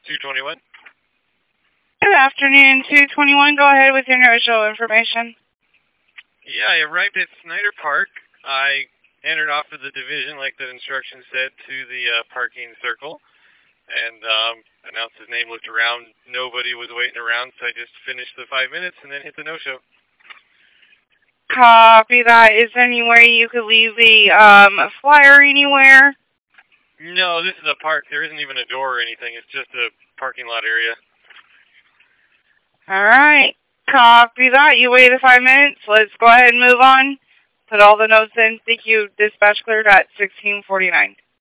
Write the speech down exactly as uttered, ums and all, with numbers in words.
two twenty-one. Good afternoon, two twenty-one. Go ahead with your initial information. Yeah, I arrived at Snyder Park. I entered off of the division, like the instructions said, to the uh, parking circle. And um, announced his name, looked around. Nobody was waiting around, so I just finished the five minutes and then hit the no-show. Copy that. Is there any way you could leave the um, flyer anywhere? No, this is a park. There isn't even a door or anything. It's just a parking lot area. All right. Copy that. You waited five minutes. Let's go ahead and move on. Put all the notes in. Thank you. Dispatch cleared at sixteen forty-nine.